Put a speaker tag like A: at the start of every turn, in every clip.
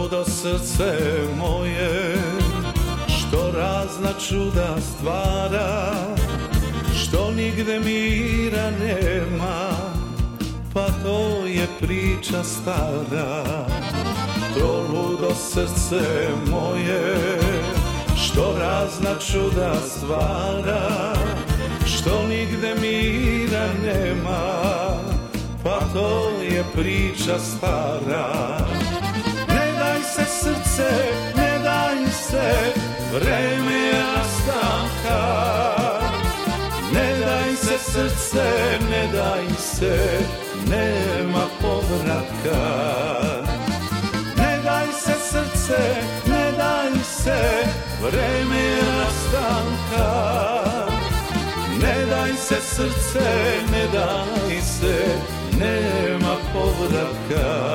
A: ludo srce moje, što razna čuda stvara, što nigde mira nema, pa to je priča stara. To ludo srce moje, što razna čuda stvara, što nigde mira nema, pa to je priča stara. Ne daj se srce, ne daj se, vreme je rastanka. Ne daj se srce, ne daj se, nema povratka. Ne daj se srce, ne daj se, vreme je rastanka. Ne daj se srce, ne daj se, nema povratka.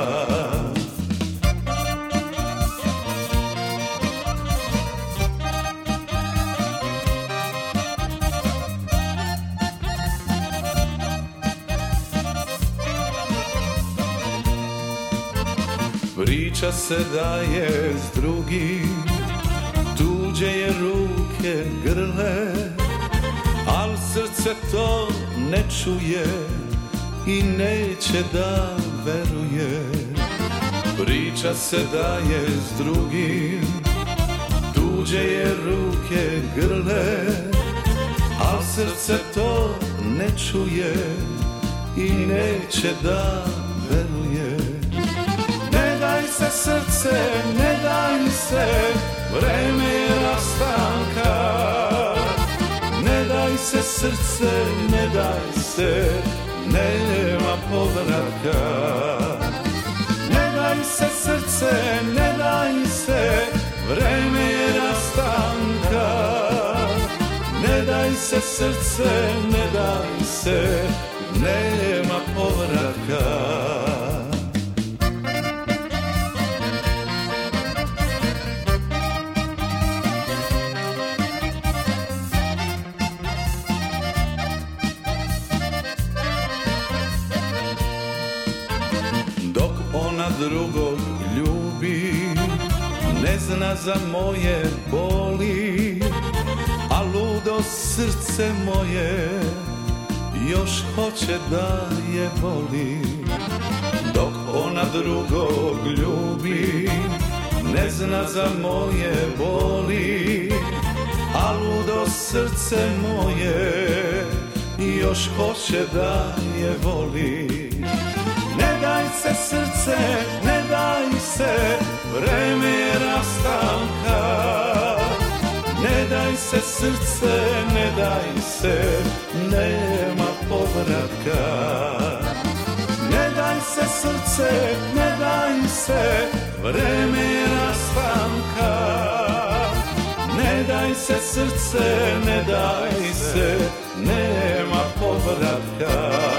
A: Priča se da je s drugim, tuđe je ruke grle, al srce to ne čuje i neće da veruje. Priča se da je s drugim, tuđe je ruke grle, al srce to ne čuje i neće da veruje. Ne daj se srce, ne daj se, vreme je rastanka. Ne daj se srce, ne daj se, nema povratka. Ne daj se srce, ne daj se, vreme je rastanka. Ne daj se srce, ne daj se, nema povratka. Ona drugog ljubi, ne zna za moje boli, a ludo srce moje još hoće da je voli. Dok ona drugog ljubi, ne zna za moje boli, a ludo srce moje još hoće da je voli. Ne daj se srce, ne daj se, vreme je rastanka. Ne daj se srce, ne daj se, nema povratka. Ne daj se srce, ne daj se, vreme je rastanka. Ne daj se srce, ne daj se, nema povratka.